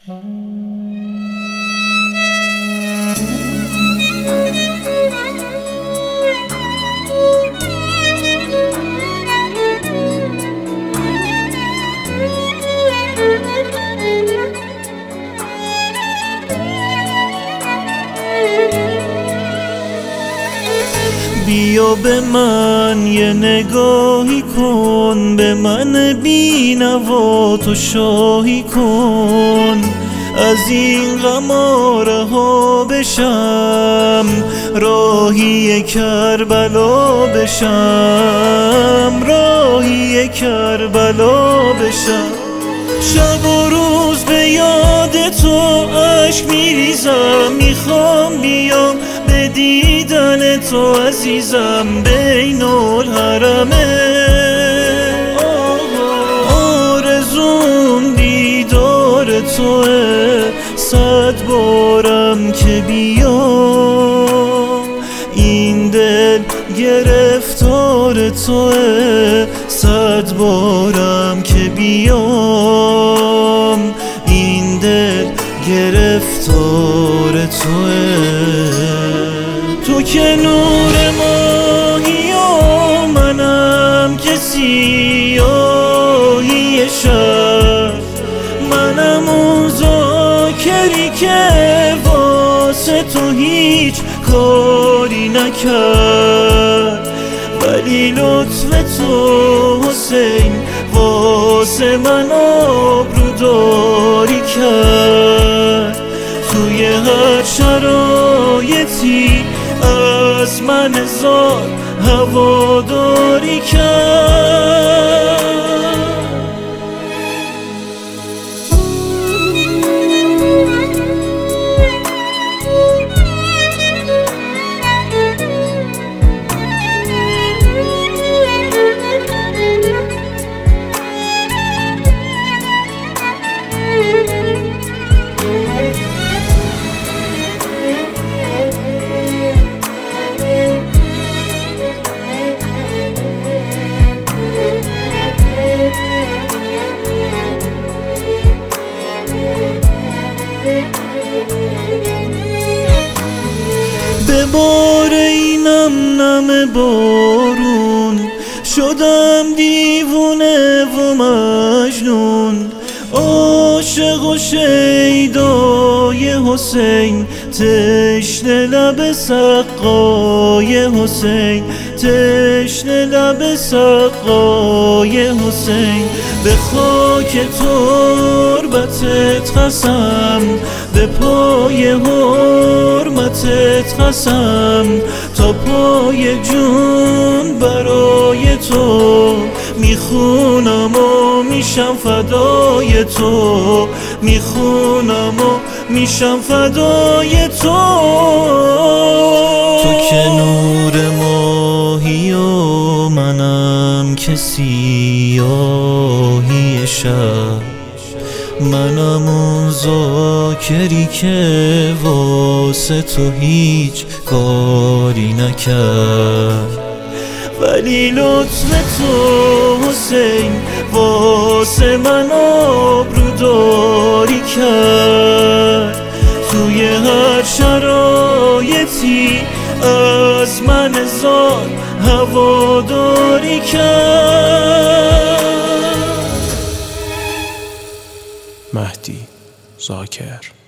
بیا به من یه نگاهی کن، به من بی‌نوا تو شاهی کن. از این غم رها بشم، راهی کربلا بشم، راهی کربلا بشم. شب و روز به یاد تو اشک میریزم، میخوام بیام به دیدن تو عزیزم بین الحرمه. آرزوم دیدار توه، 100 بارم که بیام این دل گرفتار توه، 100 بارم که بیام این دل گرفتار توه. تو که نور ماهی و منم که سیاهی شب، منم اون ذاکری که واسه تو هیچ کاری نکرد. ولی لطف تو حسین واسه من آبروداری کرد. توی هر شرایطی از من هزار هواداری کرد. به بار اینم نم بارون شدم دیوونه و مجنون. عاشق و شیدای حسین، تشنه لب سقای حسین، تشنه لب سقای حسین. به خاک تربتت قسم، به پای حرمتت قسم، تا پای جون برای تو میخونم و میشم فدای تو، میخونم و میشم فدای تو. تو که نور ماهی و منم که سیاهی شب، منم اون ذاکری که واسه تو هیچ کاری نکرد. ولی لطف تو حسین واسه من آبروداری کرد. توی هر شرایطی از من هزار هواداری کرد. مهدی ذاکر.